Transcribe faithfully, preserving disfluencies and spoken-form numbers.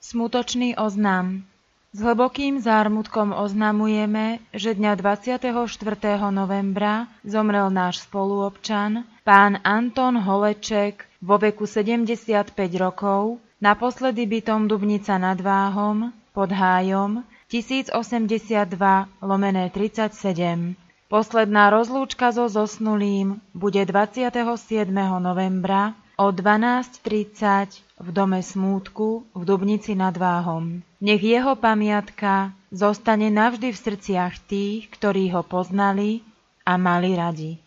Smutočný oznam. S hlbokým zármutkom oznamujeme, že dňa dvadsiateho štvrtého novembra zomrel náš spoluobčan, pán Anton Holeček, vo veku sedemdesiatpäť rokov, naposledy bytom Dubnica nad Váhom, pod Hájom, tisíc osemdesiatdva lomené tridsaťsedem. Posledná rozlúčka so zosnulým bude dvadsiateho siedmeho novembra o dvanásť tridsať v dome smútku v Dubnici nad Váhom. Nech jeho pamiatka zostane navždy v srdciach tých, ktorí ho poznali a mali radi.